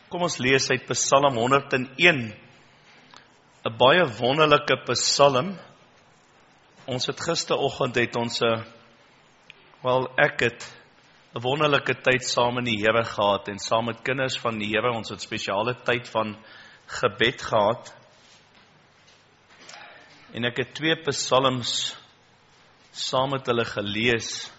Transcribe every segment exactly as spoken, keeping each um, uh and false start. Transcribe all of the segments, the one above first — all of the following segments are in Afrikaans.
Kom ons lees uit Psalm honderd en een, 'n baie wonderlike psalm. Ons het gisteroggend het ons 'n wel ek het 'n wonderlike tyd saam in die Here gehad en saam met kinders van die Here. Ons het spesiale tyd van gebed gehad. En ek het twee psalms saam met hulle gelees.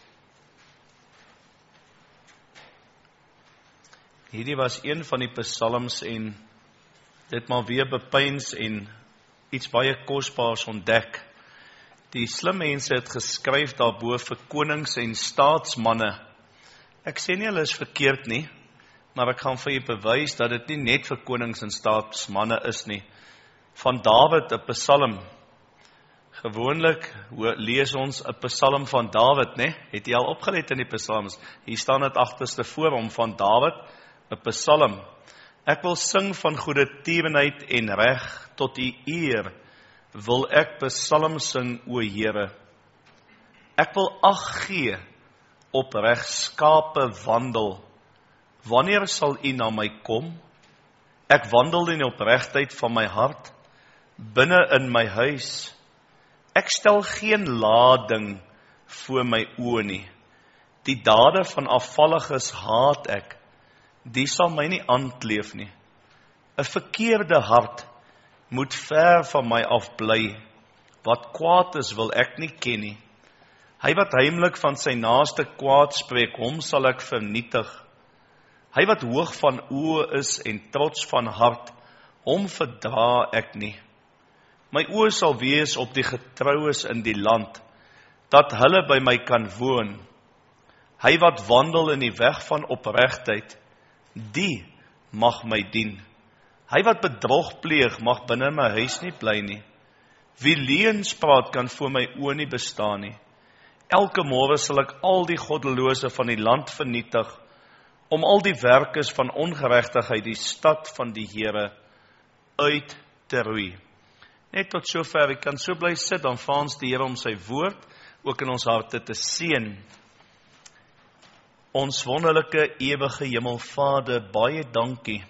Hierdie was een van die psalms en dit maar weer bepeins en iets baie kosbaars ontdek. Die slim mense het geskryf daarbo vir konings en staatsmanne. Ek sê nie hulle is verkeerd nie, maar ek gaan vir julle bewys dat dit nie net vir konings en staatsmanne is nie. Van Dawid 'n psalm. Gewoonlik lees ons 'n psalm van Dawid, né? Het jy al opgelet in die psalms? Hier staan dit agterste voor hom van Dawid, 'n psalm. Ek wil sing van goeie tierenheid en reg tot u eer, wil ek psalm sing, o Here. Ek wil ag gee op regskape wandel. Wanneer sal u na my kom? Ek wandel in opregtheid van my hart, binne in my huis. Ek stel geen lading voor my oë nie. Die dade van afvalliges haat ek. Die sal my nie aankleef nie. 'n verkeerde hart moet ver van my af bly. Wat kwaad is, wil ek nie ken nie. Hy wat heimlik van sy naaste kwaad spreek, hom sal ek vernietig. Hy wat hoog van oë is en trots van hart, hom verdra ek nie. My oë sal wees op die getroues in die land, dat hulle by my kan woon. Hy wat wandel in die weg van opregtheid, die mag my dien. Hy wat bedrog pleeg, mag binne my huis nie bly nie. Wie leuns praat, kan voor my oë nie bestaan nie. Elke môre sal ek al die goddelose van die land vernietig, om al die werkers van ongeregtigheid die stad van die Here uit te roei. Net tot sover, ek kan so bly sit, dan vra ons die Here om sy woord ook in ons harte te seën. Ons wonderlike ewige Hemelvader, baie dankie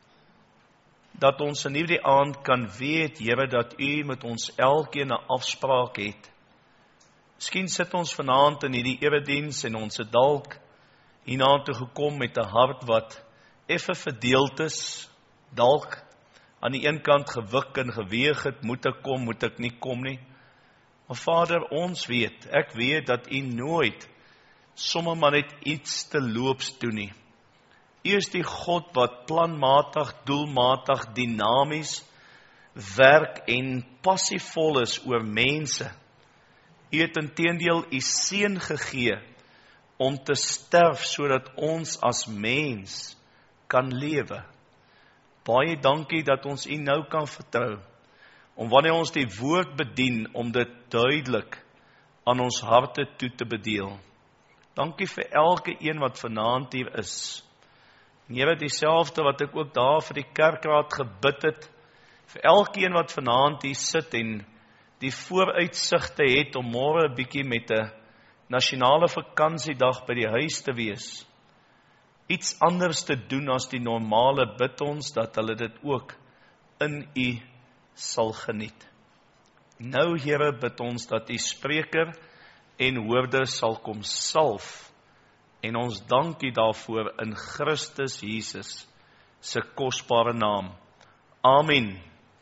dat ons in hierdie aand kan weet, Here, dat u met ons elkeen 'n afspraak het. Miskien sit ons vanaand in hierdie erediens en ons het dalk hierna toe gekom met 'n hart wat effe verdeeld is, dalk aan die een kant gewik en geweeg het, moet ek kom, moet ek nie kom nie. Maar Vader, ons weet, ek weet dat u nooit sommer maar net iets te loops doen nie. U is die God wat planmatig, doelmatig, dinamies werk en passievol is oor mense. U het inteendeel u seun gegee om te sterf sodat ons as mens kan lewe. Baie dankie dat ons u nou kan vertrou, om wanneer ons die woord bedien, om dit duidelik aan ons harte toe te bedeel. Dankie vir elke een wat vanaand hier is. En Here, dieselfde wat ek ook daar vir die kerkraad gebid het, vir elke een wat vanaand hier sit en die vooruitsigte het om môre 'n bietjie met 'n nasionale vakansiedag by die huis te wees. Iets anders te doen as die normale, bid ons dat hulle dit ook in u sal geniet. Nou, Here, bid ons dat u spreker en hoorder sal kom salf, en ons dank u daarvoor in Christus Jesus se kosbare naam. Amen.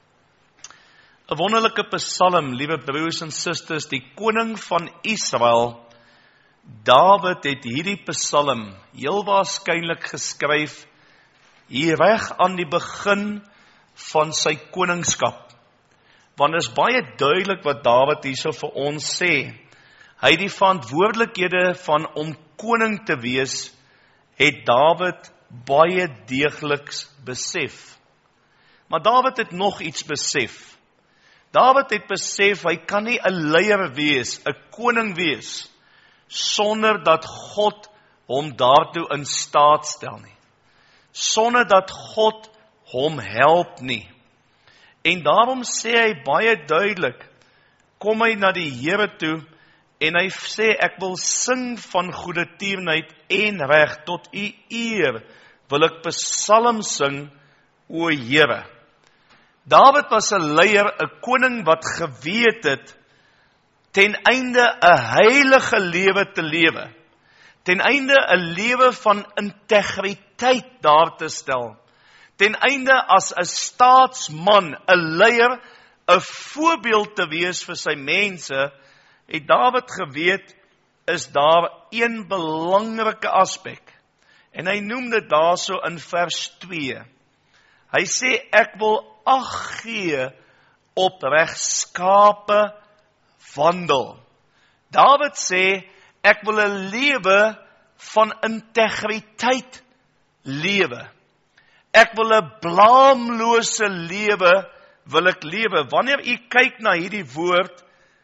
'n Wonderlike psalm, liewe broers en susters, die koning van Israel, Dawid het hierdie psalm heel waarskynlik geskryf hier reg aan die begin van sy koningskap. Want is baie duidelik wat Dawid hierso vir ons sê. Hy het die verantwoordelikhede van om koning te wees, het Dawid baie deegliks besef. Maar Dawid het nog iets besef. Dawid het besef, hy kan nie 'n leier wees, 'n koning wees, sonder dat God hom daartoe in staat stel nie. Sonder dat God hom help nie. En daarom sê hy baie duidelik, kom hy na die Here toe, en hy sê, ek wil sing van goeie tierenheid en reg tot u eer, wil ek psalm sing, o Here. Dawid was 'n leier, 'n koning wat geweet het, ten einde 'n heilige lewe te lewe. Ten einde 'n lewe van integriteit daar te stel. Ten einde as 'n staatsman, 'n leier, 'n voorbeeld te wees vir sy mense, het Dawid geweet, is daar een belangrike aspek. En hy noem dit daarso in vers twee. Hy sê, ek wil ag gee op regskape wandel. Dawid sê, ek wil 'n lewe van integriteit lewe. Ek wil 'n blaamlose lewe wil ek lewe. Wanneer u kyk na hierdie woord,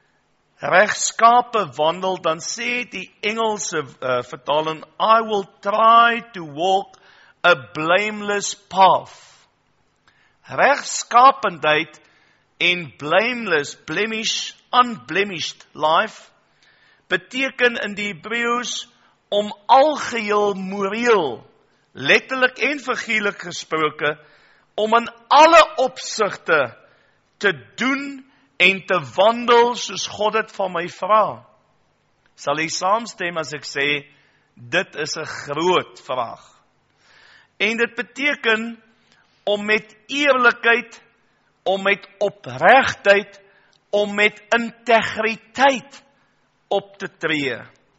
regskape wandel, dan sê die Engelse uh, vertaling, I will try to walk a blameless path. Regskapendheid en blameless, blemish, unblemished life, beteken in die Hebreëus om algeheel moreel, letterlik en figuurlik gesproke, om in alle opsigte te doen en te wandel soos God dit van my vra. Sal jy saamstem as ek sê, dit is 'n groot vraag. En dit beteken om met eerlikheid, om met opregtheid, om met integriteit op te tree.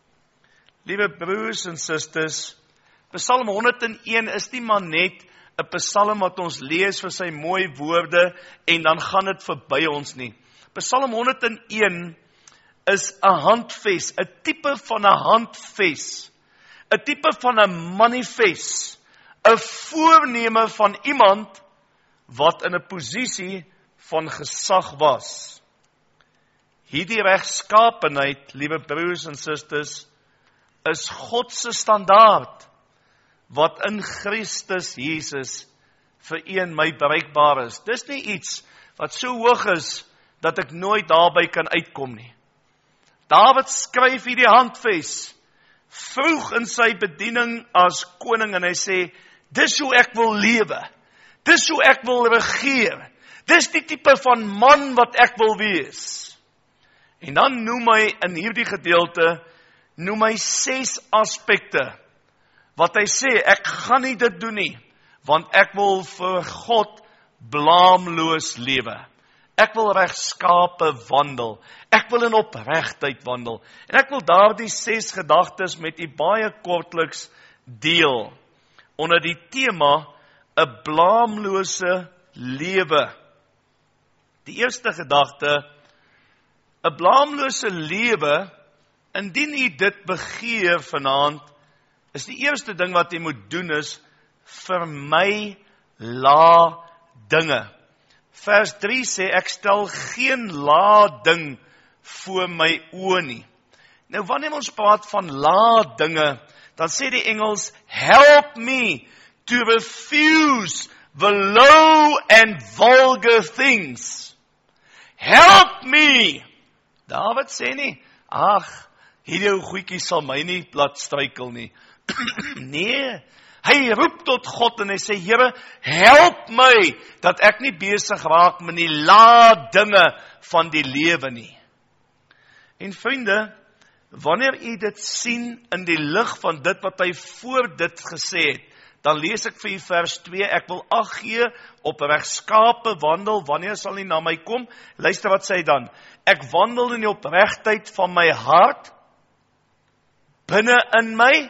Liewe broers en susters, Psalm honderd en een is nie maar net 'n psalm wat ons lees vir sy mooi woorde en dan gaan dit verby ons nie. Psalm honderd en een is 'n handves, 'n tipe van 'n handves, 'n tipe van 'n manifest, 'n voorneme van iemand wat in 'n posisie van gesag was. Hierdie regskapenheid, liewe broers en susters, is God se standaard wat in Christus Jesus vir u en my bereikbaar is. Dis nie iets wat so hoog is dat ek nooit daarby kan uitkom nie. Dawid skryf hierdie handves vroeg in sy bediening as koning en hy sê, dis hoe ek wil lewe. Dis hoe ek wil regeer. Dis die tipe van man wat ek wil wees. En dan noem hy in hierdie gedeelte, noem hy ses aspekte, wat hy sê, ek gaan nie dit doen nie, want ek wil vir God blaamloos lewe. Ek wil regskape wandel, ek wil in opregtheid wandel, en ek wil daardie ses gedagtes met u baie kortliks deel, onder die tema, 'n blaamlose lewe. Die eerste gedagte, 'n blaamlose lewe, indien u dit begeer vanaand, is die eerste ding wat jy moet doen is, vermy lae dinge. Vers drie sê, ek stel geen lae ding voor my oë nie. Nou wanneer ons praat van lae dinge, dan sê die Engels, help me to refuse the low and vulgar things. Help me! Dawid sê nie, ag, hierdie ou goedjie sal my nie plat struikel nie. Nee, hy roep tot God en hy sê, Here, help my, dat ek nie besig raak met die lae dinge van die lewe nie. En vriende, wanneer u dit sien in die lig van dit wat hy voor dit gesê het, dan lees ek vir u vers twee, ek wil ag gee op regskape wandel, wanneer sal hy na my kom? Luister wat sê hy dan, ek wandel in die opregtheid van my hart, binne in my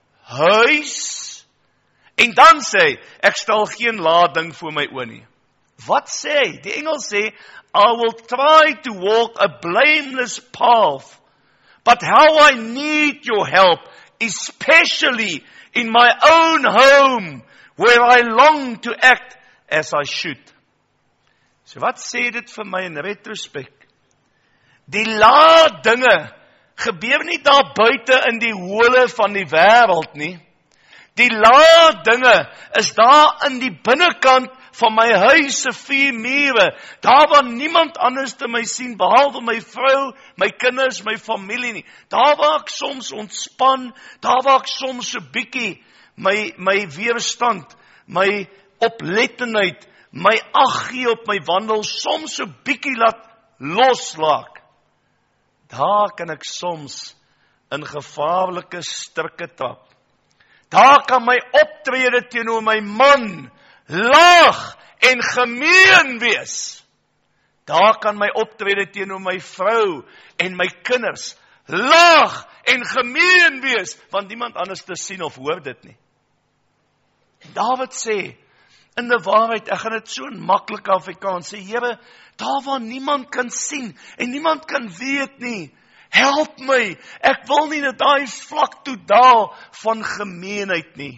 huis, en dan sê hy, ek stel geen lae ding voor my oë nie. Wat sê hy? Die Engel sê, I will try to walk a blameless path, but how I need your help, especially in my own home, where I long to act as I should. So wat sê dit vir my in retrospek? Die lae dinge gebeur nie daar buite in die hole van die wêreld nie. Die lae dinge is daar in die binnekant van my huis se vier mure, daar waar niemand anders te my sien, behalwe my vrou, my kinders, my familie nie. Daar waar ek soms ontspan, daar waar ek soms so bietjie my, my weerstand, my oplettenheid, my ag gee op my wandel, soms so bietjie laat loslaak, daar kan ek soms in gevaarlike strikke trap. Daar kan my optrede teenoor my man laag en gemeen wees. Daar kan my optrede teenoor my vrou en my kinders laag en gemeen wees, want niemand anders te sien of hoor dit nie. Dawid sê, in die waarheid, ek gaan dit so in maklike Afrikaans sê, Here, daar waar niemand kan sien en niemand kan weet nie, help my, ek wil nie dat daai vlak toe daal van gemeenheid nie.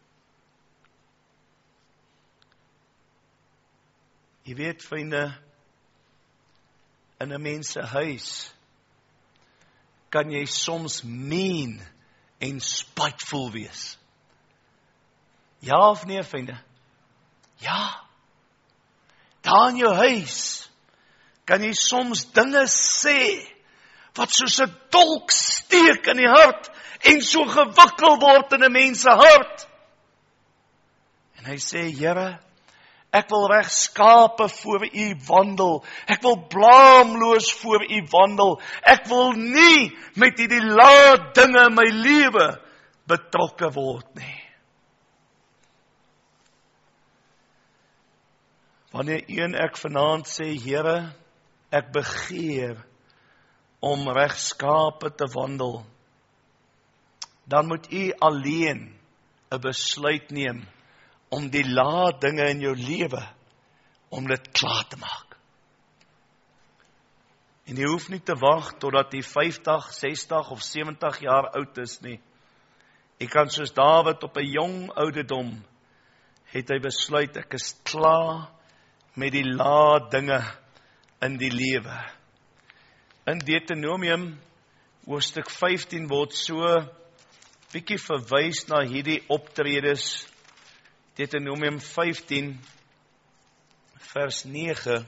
Jy weet, vriende, in 'n mens se huis kan jy soms mean en spiteful wees. Ja of nee, vriende? Ja. Daar in jou huis kan jy soms dinge sê wat soos 'n dolk steek in die hart en so gewikkel word in 'n mens se hart. En hy sê, Here, ek wil regskape voor U wandel. Ek wil blaamloos voor U wandel. Ek wil nie met hierdie lae dinge in my lewe betrokke word nie. Wanneer U en ek vanaand sê, Here, ek begeer om regskape te wandel, dan moet U alleen 'n besluit neem om die lae dinge in jou lewe, om dit klaar te maak. En jy hoef nie te wag totdat jy vyftig, sestig of sewentig jaar oud is nie. Jy kan soos Dawid op 'n jong ouderdom, het hy besluit, ek is klaar met die lae dinge in die lewe. In Deuteronomium, hoofstuk vyftien, word so bietjie verwys na hierdie optredes. Deuteronomium vyftien, vers nege.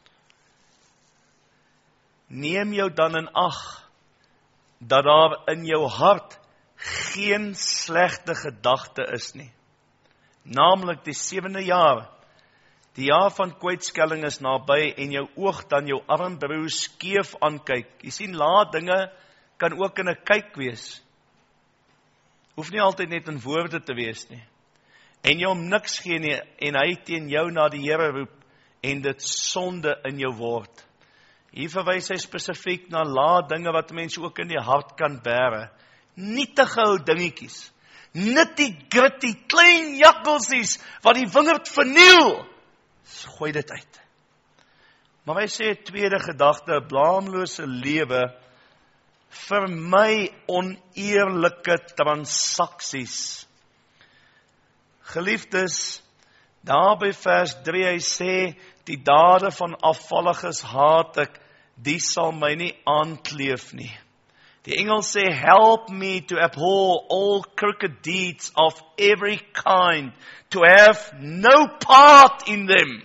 Neem jou dan in ag, dat daar in jou hart geen slegte gedagte is nie. Naamlik die sewende jaar, die jaar van kwytskelling is naby en jou oog dan jou armbroer skeef aankyk. Jy sien, lae dinge kan ook in 'n kyk wees. Hoef nie altyd net in woorde te wees nie. En jy hom niks gee nie, en hy teen jou na die Here roep, en dit sonde in jou word. Hier verwys hy spesifiek na lae dinge wat mense ook in die hart kan bære. Nietige ou dingetjies, nitty-gritty, klein jakkelsies, wat die wingerd verniel. Gooi dit uit. Maar hy sê, tweede gedagte, 'n blaamlose lewe, vermy oneerlike transaksies. Geliefdes, daar by vers drie, hy sê, die dade van afvalliges haat ek, die sal my nie aankleef nie. Die engel sê, help me to abhor all crooked deeds of every kind, to have no part in them.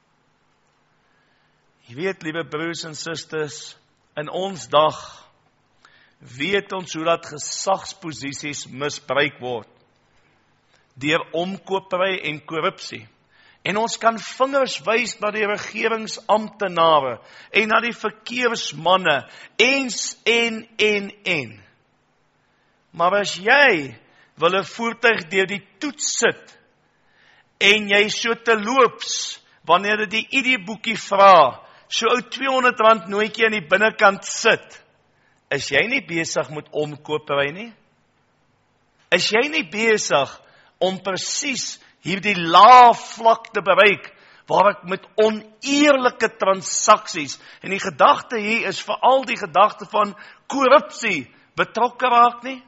Jy weet, liewe broers en susters, in ons dag, weet ons hoe dat gesagsposisies misbruik word, deur omkopery en korrupsie. En ons kan vingers wys na die regeringsamptenare en na die verkeersmanne, eens en en en. Maar as jy wil 'n voertuig deur die toets sit, en jy so te loops, wanneer dit die I D-boekie vra, so ou tweehonderd rand nootjie aan die binnekant sit, is jy nie besig met omkopery nie? Is jy nie besig om presies hierdie lae vlak te bereik, waar ek met oneerlike transaksies, en die gedagte hier is veral die gedagte van korrupsie, betrokke raak nie?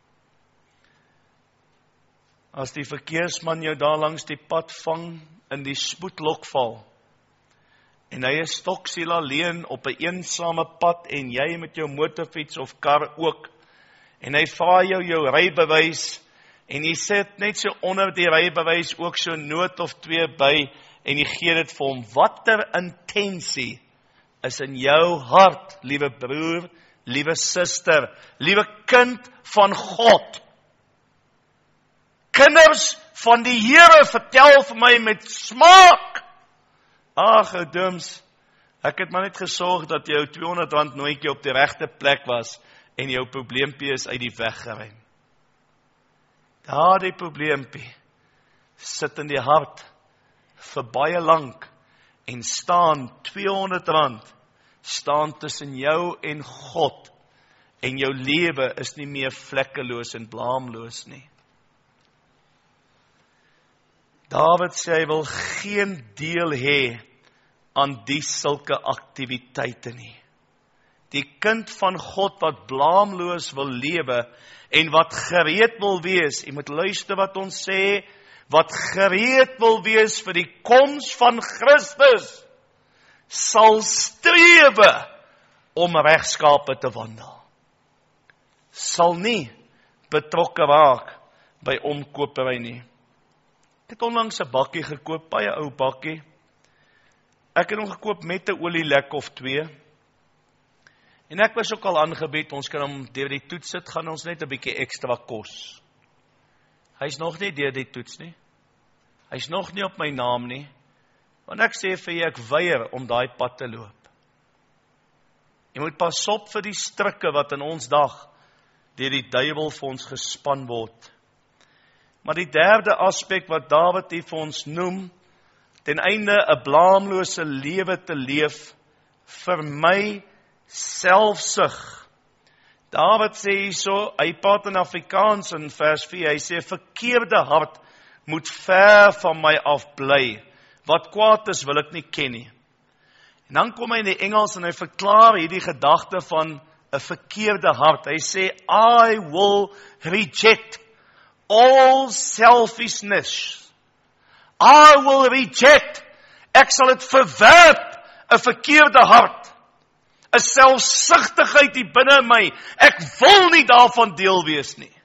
As die verkeersman jou daar langs die pad vang, in die spoedlok val, en hy is stoksiel alleen op 'n eensame pad, en jy met jou motorfiets of kar ook, en hy vra jou jou rybewys, en jy sit net so onder die rybewys ook so noot of twee by, en jy gee dit vir hom. Watter intensie is in jou hart, liewe broer, liewe suster, liewe kind van God? kinders van die Here, vertel vir my met smaak. Ag, ou Dims, ek het maar net gesorg dat jou tweehonderd rand nooitjie op die regte plek was en jou probleempie is uit die weg geruim. Daardie probleempie sit in die hart vir baie lank en staan tweehonderd rand staan tussen jou en God en jou lewe is nie meer vlekkeloos en blaamloos nie. Dawid sê hy wil geen deel hê aan die sulke aktiwiteite nie. Die kind van God wat blaamloos wil lewe en wat gereed wil wees, jy moet luister wat ons sê, wat gereed wil wees vir die koms van Christus, sal strewe om regskape te wandel. Sal nie betrokke raak by omkopery nie. Ek het onlangs 'n bakkie gekoop, baie ou bakkie. Ek het hom gekoop met 'n olielek of twee. En ek was ook al aangebied, ons kan hom deur die toets sit, gaan ons net 'n bietjie ekstra kos. Hy's nog nie deur die toets nie. Hy's nog nie op my naam nie. Want ek sê vir jy, ek weier om daai pad te loop. Jy moet pas op vir die strikke wat in ons dag deur die duiwel vir ons gespan word. Maar die derde aspek wat Dawid hier vir ons noem, ten einde 'n blaamlose lewe te leef, vir my selfsug. Dawid sê hierso, hy praat in Afrikaans in vers vier, hy sê, verkeerde hart moet ver van my af bly. Wat kwaad is, wil ek nie ken nie. En dan kom hy in die Engels en hy verklaar hierdie gedagte van 'n verkeerde hart. Hy sê, I will reject all selfishness. I will reject, ek sal dit verwerp, 'n verkeerde hart. 'n selfsugtigheid hier binne my. Ek wil nie daarvan deel wees nie.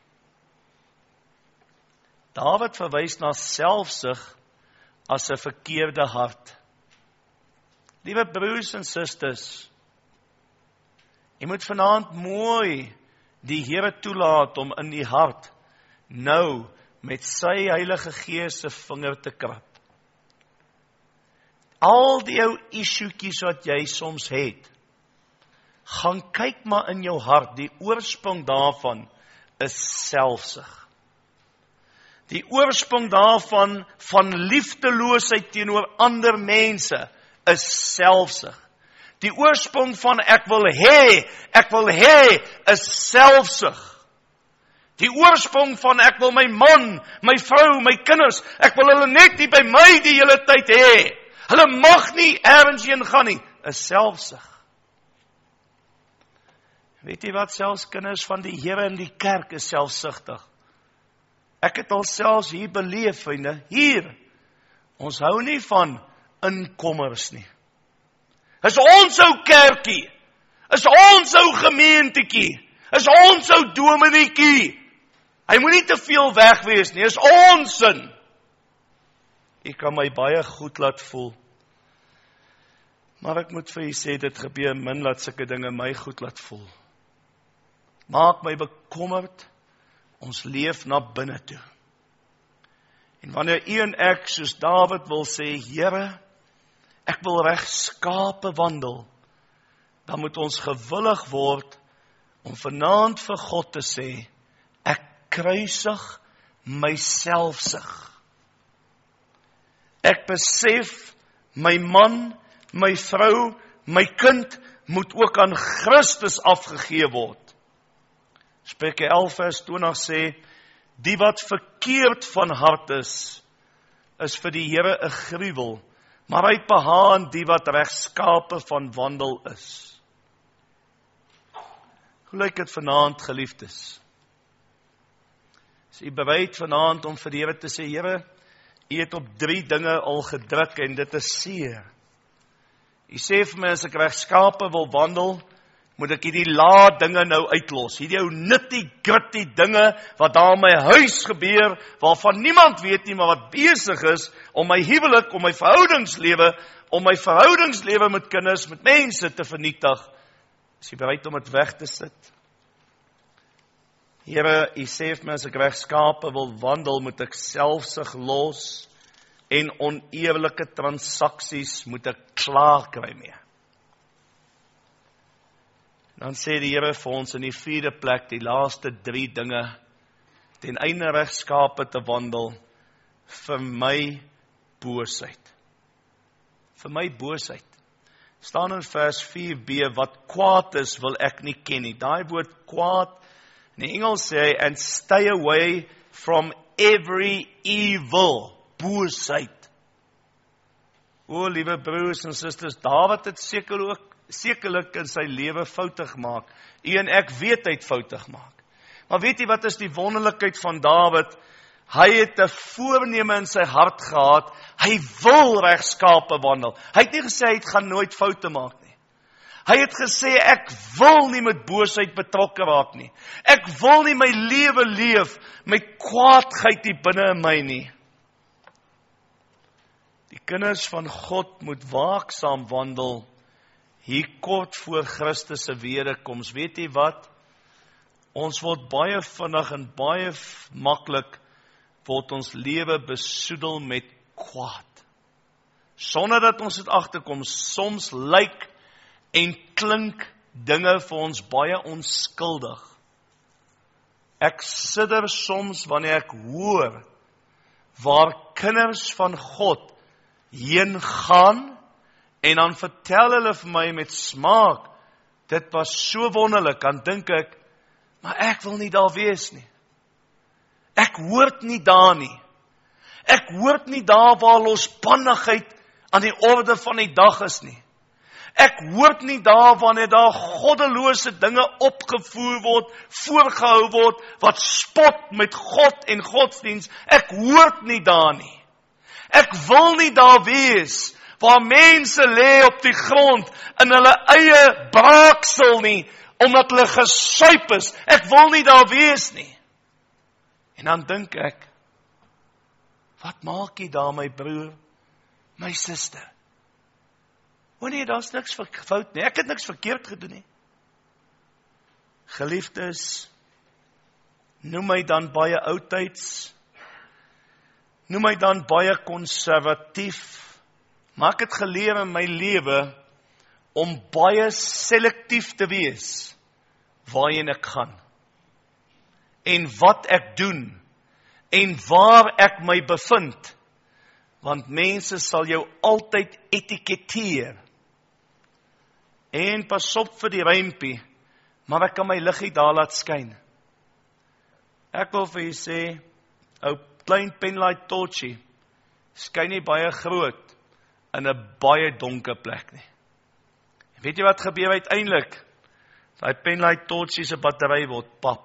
Dawid verwys na selfsug as 'n verkeerde hart. Liewe broers en susters, jy moet vanaand mooi die Here toelaat om in die hart nou met sy Heilige Gees se vinger te krap. Al die jou issuetjies wat jy soms het, gaan kyk maar in jou hart, die oorsprong daarvan is selfsug. Die oorsprong daarvan, van liefdeloosheid teenoor ander mense, is selfsug. Die oorsprong van ek wil hê, ek wil hê, is selfsug. Die oorsprong van ek wil my man, my vrou, my kinders, ek wil hulle net nie by my die hele tyd hê. Hulle mag nie ergens heen gaan nie, is selfsug. Weet jy wat, selfs kinders van die Here in die kerk is selfsugtig. Ek het al selfs hier beleef, vriende, hier, ons hou nie van inkommers nie. Is ons ou kerkie, is ons ou gemeentetjie, is ons ou domineetjie. Hy moet nie te veel weg wees nie, is ons sin. Ek kan my baie goed laat voel. Maar ek moet vir u sê, dit gebeur min laat sulke dinge my goed laat voel. Maak my bekommerd, ons leef na binne toe. En wanneer u en ek, soos Dawid wil sê, Here, ek wil regskape wandel, dan moet ons gewillig word om vanaand vir God te sê, ek kruisig myselfsug. Ek besef, my man, my vrou, my kind, moet ook aan Christus afgegee word. Spreuke elf vers twintig sê, die wat verkeerd van hart is, is vir die Here 'n gruwel, maar hy het behaag aan die wat regskape van wandel is. Hoe lyk dit vanaand, geliefdes? Is u bereid vanaand om vir die Here te sê, Here, u het op drie dinge al gedruk en dit is seer. U sê vir my, as ek regskape wil wandel, moet ek hierdie lae dinge nou uitlos. Hierdie ou nitty-gritty dinge wat daar in my huis gebeur, waarvan niemand weet nie, maar wat besig is om my huwelik, om my verhoudingslewe, om my verhoudingslewe met kinders, met mense te vernietig. Is jy bereid om dit weg te sit? Here, U sê vir my as ek regskape wil wandel, moet ek selfsug los en oneerlike transaksies moet ek klaar kry mee. Dan sê die Here vir ons in die vierde plek, die laaste drie dinge, ten einde regskape te wandel, vir my boosheid. Vir my boosheid. Staan in vers vier b, wat kwaad is, wil ek nie ken nie. Daai woord kwaad, in die Engels sê hy, and stay away from every evil, boosheid. O, liewe broers en susters, Dawid het seker ook, sekerlik in sy lewe foute gemaak. U en ek weet hy het foute gemaak. Maar weet jy wat is die wonderlikheid van Dawid? Hy het 'n voorneme in sy hart gehad, hy wil regskape wandel. Hy het nie gesê hy het gaan nooit foute maak nie. Hy het gesê, ek wil nie met boosheid betrokke raak nie. Ek wil nie my lewe leef met kwaadheid hier binne in my nie. Die kinders van God moet waaksaam wandel, hier kort voor Christus se wederkoms. Weet jy wat? Ons word baie vinnig en baie maklik, word ons lewe besoedel met kwaad. Sonder dat ons dit agterkom, soms lyk en klink dinge vir ons baie onskuldig. Ek sidder soms wanneer ek hoor waar kinders van God heen gaan en dan vertel hulle vir my met smaak, dit was so wonderlik, dan dink ek, maar ek wil nie daar wees nie. Ek hoort nie daar nie. Ek hoort nie daar waar losbandigheid aan die orde van die dag is nie. Ek hoort nie daar wanneer daar goddelose dinge opgevoer word, voorgehou word, wat spot met God en godsdiens. Ek hoort nie daar nie. Ek wil nie daar wees, waar mense lê op die grond, in hulle eie braaksel nie, omdat hulle gesuip is. Ek wil nie daar wees nie. En dan dink ek, wat maak jy daar my broer, my suster? O nee, daar is niks fout nie, ek het niks verkeerd gedoen nie. Geliefdes, noem my dan baie oudtyds, noem my dan baie konservatief, maar ek het geleer in my lewe, om baie selektief te wees, waarheen ek gaan. En wat ek doen, en waar ek my bevind, want mense sal jou altyd etiketeer. En pas op vir die rympie, maar ek kan my liggie daar laat skyn. Ek wil vir jy sê, ou klein penlight torchie, skyn nie baie groot, in 'n baie donker plek nie. En weet jy wat gebeur uiteindelik? Daai penlight torchie se battery word pap.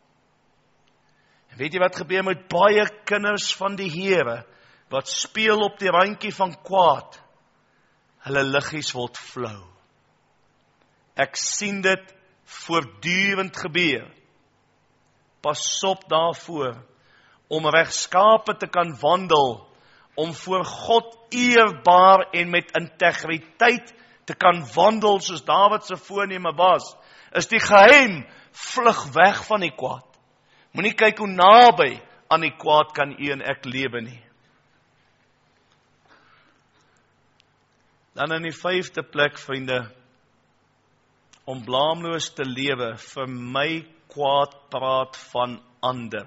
En weet jy wat gebeur met baie kinders van die Here, wat speel op die randjie van kwaad? Hulle liggies word flou. Ek sien dit voortdurend gebeur. Pas op daarvoor, om regskape te kan wandel, om voor God eerbaar en met integriteit te kan wandel, soos Dawid se voorneme was, is die geheim, vlug weg van die kwaad. Moenie kyk hoe naby aan die kwaad kan u en ek lewe nie. Dan in die vyfde plek, vriende, om blaamloos te lewe, vir my kwaad praat van ander.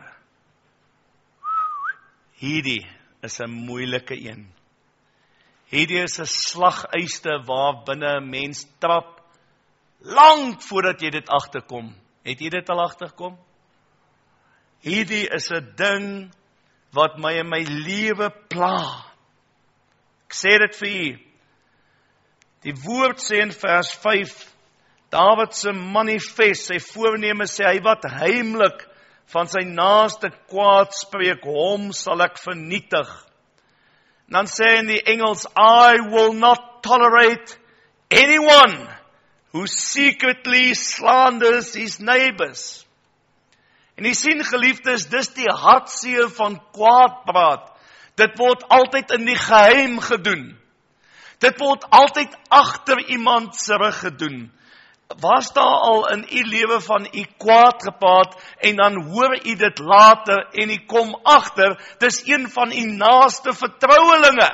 Hierdie is 'n moeilike een. Hierdie is 'n slaguiste waar binne 'n mens trap, lank voordat jy dit agterkom. Het jy dit al agterkom? Hierdie is 'n ding wat my in my lewe pla. Ek sê dit vir u. Die woord sê in vers vyf, Dawid se manifest, sy voorneme sê hy wat heimlik van sy naaste kwaad spreek, hom sal ek vernietig. En dan sê hy in die Engels, I will not tolerate anyone who secretly slanders his neighbors. En jy sien, geliefdes, dis die hartseer van kwaad praat. Dit word altyd in die geheim gedoen. Dit word altyd agter iemand se rug gedoen. Was daar al in u lewe van u kwaad gepraat en dan hoor u dit later en u kom agter, dis een van u naaste vertrouelinge.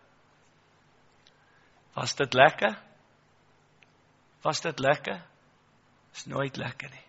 Was dit lekker? Was dit lekker? Is nooit lekker nie.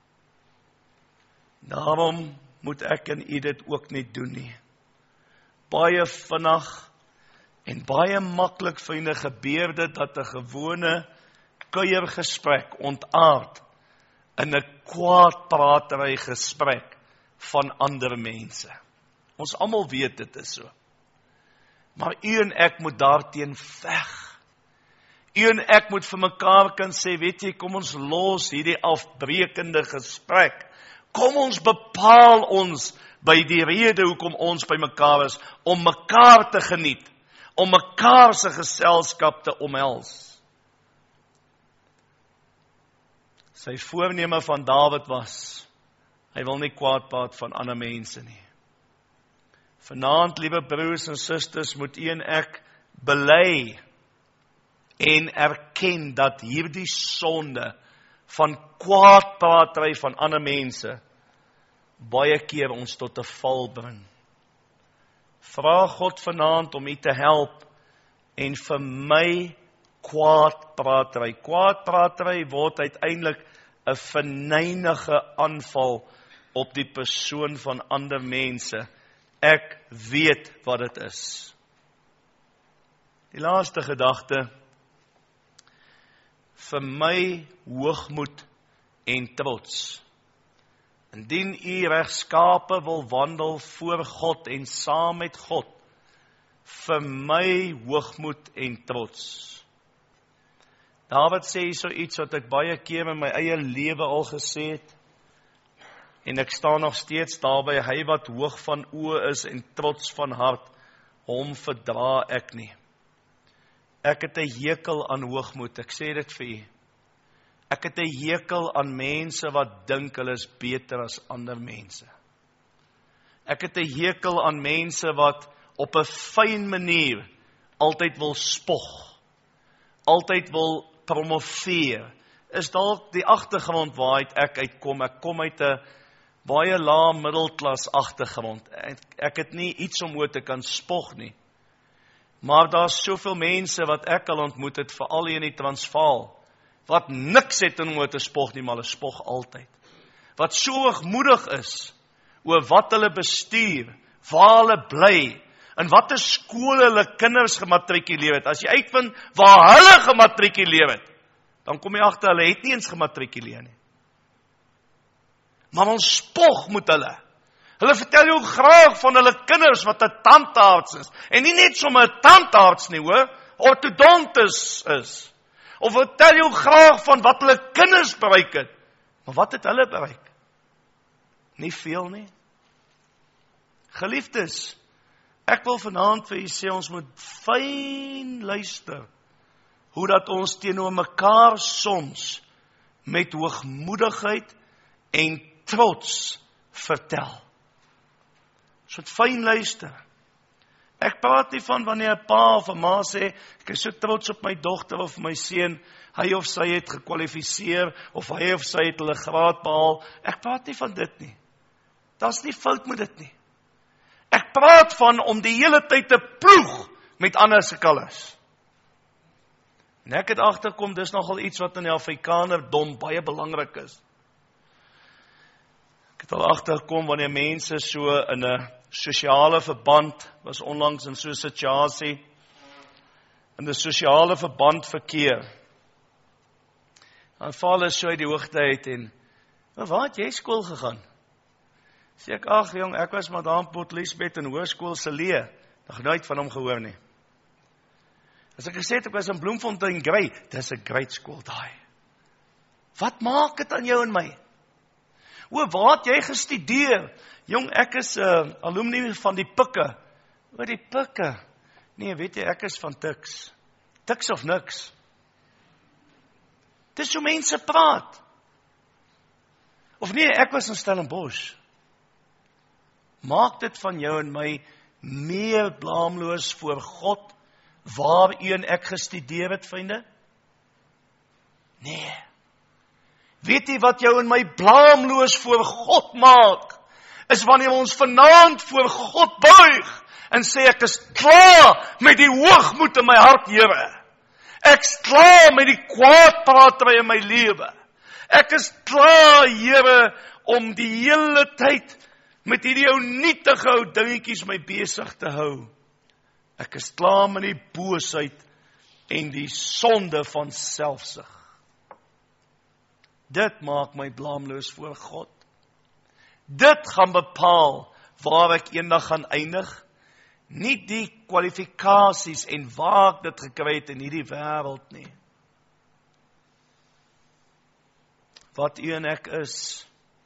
Daarom moet ek en u dit ook nie doen nie. Baie vinnig en baie maklik vriende gebeur dit dat 'n gewone kuiergesprek ontaard in 'n kwaadpratery gesprek van ander mense. Ons almal weet dit is so. Maar u en ek moet daarteen veg. U en ek moet vir mekaar kan sê, weet jy, kom ons los hierdie afbreekende gesprek. Kom ons bepaal ons by die rede hoekom ons by mekaar is, om mekaar te geniet, om mekaar se geselskap te omhels. Sy voorneme van Dawid was, hy wil nie kwaad praat van ander mense nie. Vanaand, liewe broers en susters, moet u en ek bely en erken dat hierdie sonde van kwaadpratery van ander mense baie keer ons tot 'n val bring. Vra God vanaand om u te help en vir my kwaadpratery. Kwaadpratery word uiteindelik 'n verneinige aanval op die persoon van ander mense. Ek weet wat dit is. Die laaste gedagte, vir my hoogmoed en trots. Indien u regskape wil wandel voor God en saam met God, vir my hoogmoed en trots. Dawid sê hier so iets wat ek baie keer in my eie lewe al gesê het, en ek staan nog steeds daarby, hy wat hoog van oë is en trots van hart, hom verdra ek nie. Ek het 'n hekel aan hoogmoed, ek sê dit vir u. Ek het 'n hekel aan mense wat dink hulle is beter as ander mense. Ek het 'n hekel aan mense wat op 'n fyn manier altyd wil spog, altyd wil promoveer. Is dalk die agtergrond waaruit ek uitkom. Ek kom uit 'n baie lae middelklas agtergrond. Ek, ek het nie iets om oor te kan spog nie. Maar daar's soveel mense wat ek al ontmoet het, veral hier in die Transvaal, wat niks het om oor te spog nie, maar hulle spog altyd. Wat so hoogmoedig is oor wat hulle bestuur, waar hulle bly, in watter skole hulle kinders gematrikuleer het. As jy uitvind waar hulle gematrikuleer het, dan kom jy agter hulle het nie eens gematrikuleer nie. Maar ons spog met hulle. Hulle vertel jou graag van hulle kinders wat 'n tandarts is. En nie net sommer 'n tandarts nie, hoor, ortodontus is. Of vertel jou graag van wat hulle kinders bereik het. Maar wat het hulle bereik? Nie veel nie. Geliefdes, ek wil vanaand vir u sê, ons moet fyn luister, hoe dat ons teenoor mekaar soms met hoogmoedigheid en trots vertel. Ons moet fyn luister. Ek praat nie van wanneer 'n pa of 'n ma sê, ek is so trots op my dogter of my seun, hy of sy het gekwalifiseer, of hy of sy het hulle graad behaal. Ek praat nie van dit nie. Daar's nie fout met dit nie. Ek praat van om die hele tyd te ploeg met ander se kalvers. En ek het agterkom, dis nogal iets wat in die Afrikanerdom baie belangrik is. Ek het al agterkom wanneer mense so in 'n sosiale verband, was onlangs in so 'n situasie, in 'n sosiale verband verkeer. Dan val hulle so uit die hoogte uit en, waar het jy skool gegaan? Sê ek, ag jong, ek was maar daar in Port Elizabeth in hoërskool Selee, nog nooit van hom gehoor nie. As ek gesê het, ek was in Bloemfontein Grey, dis 'n great skool daai. Wat maak dit aan jou en my? O, waar het jy gestudeer? Jong, ek is 'n uh, alumni van die Pikke. O, die Pikke. Nee, weet jy, ek is van Tuks. Tuks of niks. Dis hoe mense praat. Of nee, ek was in Stellenbosch. Maak dit van jou en my meer blaamloos voor God, waar u en ek gestudeer het, vriende? Nee. Weet jy wat jou en my blaamloos voor God maak? Is wanneer ons vanaand voor God buig en sê ek is klaar met die hoogmoed in my hart, Here. Ek is klaar met die kwaadpratery in my lewe. Ek is klaar, Here, om die hele tyd met hierdie ou nietige ou dingetjies my besig te hou. Ek is klaar met die boosheid en die sonde van selfsug. Dit maak my blaamloos voor God. Dit gaan bepaal waar ek eendag gaan eindig. Nie die kwalifikasies en waar ek dit gekry het in hierdie wêreld nie. Wat u en ek is,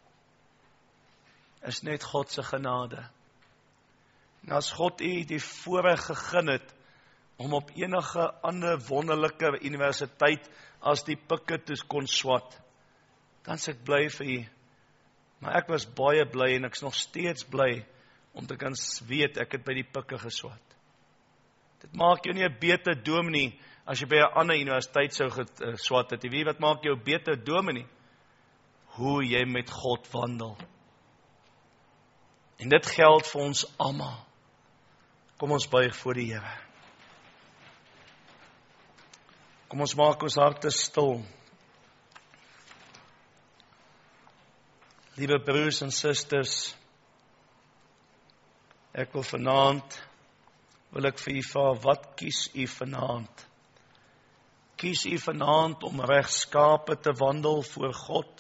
is net God se genade. En as God u die voorreg gegee het om op enige ander wonderlike universiteit as die pikke te kon swat, dan is ek bly vir u. Maar ek was baie bly en ek is nog steeds bly om te kan weet ek het by die pikke geswat. Dit maak jou nie 'n beter dominee as jy by 'n ander universiteit sou geswat het. Jy weet wat maak jou 'n beter dominee? Hoe jy met God wandel. En dit geld vir ons almal. Kom ons buig voor die Here. Kom ons maak ons harte stil. Liewe broers en susters, ek wil vanaand, wil ek vir u vra, wat kies u vanaand? Kies u vanaand om regskape te wandel voor God?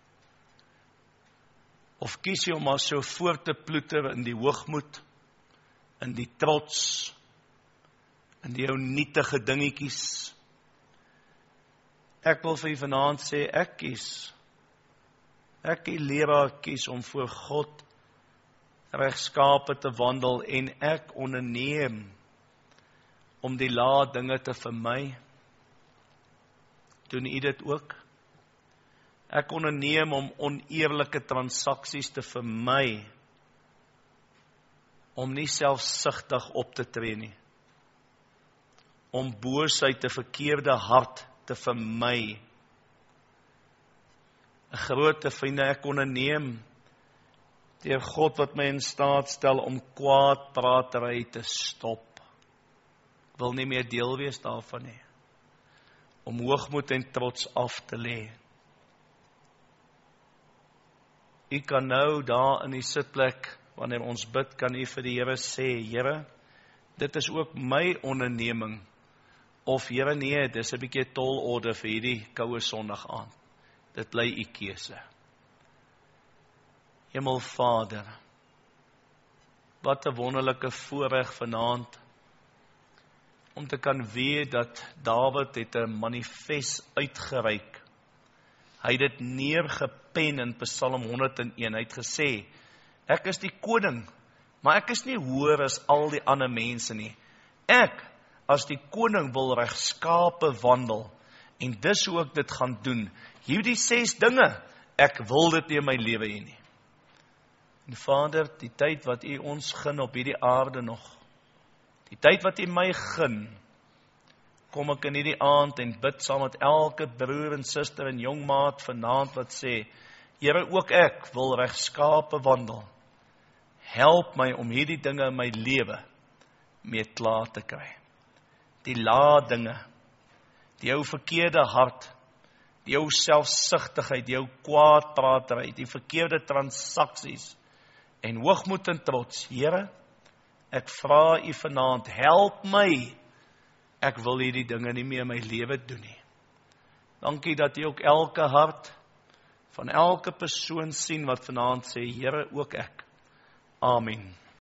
Of kies u om maar so voort te ploeter in die hoogmoed, in die trots, in die ou nietige dingetjies? Ek wil vir u vanaand sê, ek kies, ek die leraar kies om voor God regskape te wandel en ek onderneem om die lae dinge te vermy. Doen u dit ook? Ek onderneem om oneerlike transaksies te vermy, om nie selfsugtig op te tree nie, om boosheid, 'n verkeerde hart te vermy. 'n Groot vriende, ek onderneem deur God wat my in staat stel om kwaadpratery te stop. Ek wil nie meer deel wees daarvan nie. Om hoogmoed en trots af te lê. U kan nou daar in die sitplek, wanneer ons bid, kan u vir die Here sê, Here, dit is ook my onderneming. Of Here, nee, dis 'n bietjie tolorde vir hierdie koue Sondag aand. Dit bly u keuse. Hemelvader, wat 'n wonderlike voorreg vanaand om te kan weet dat Dawid het 'n manifest uitgereik. Hy het dit neergepen in Psalm honderd en een. Hy het gesê, ek is die koning, maar ek is nie hoër as al die ander mense nie. Ek, as die koning, wil regskape wandel, en dis hoe ek dit gaan doen. Hierdie ses dinge, ek wil dit nie in my lewe hê nie. En Vader, die tyd wat u ons gun op hierdie aarde nog, die tyd wat u my gun, kom ek in hierdie aand en bid saam met elke broer en suster en jong maat vanaand wat sê, Here, ook ek wil regskape wandel. Help my om hierdie dinge in my lewe mee klaar te kry. Die lae dinge, die ou verkeerde hart, die ou selfsugtigheid, die ou kwaadpratery, die verkeerde transaksies en hoogmoed en trots. Here, ek vra u vanaand, help my. Ek wil hierdie dinge nie meer in my lewe doen nie. Dankie dat u ook elke hart van elke persoon sien wat vanaand sê, Here, ook ek. Amen.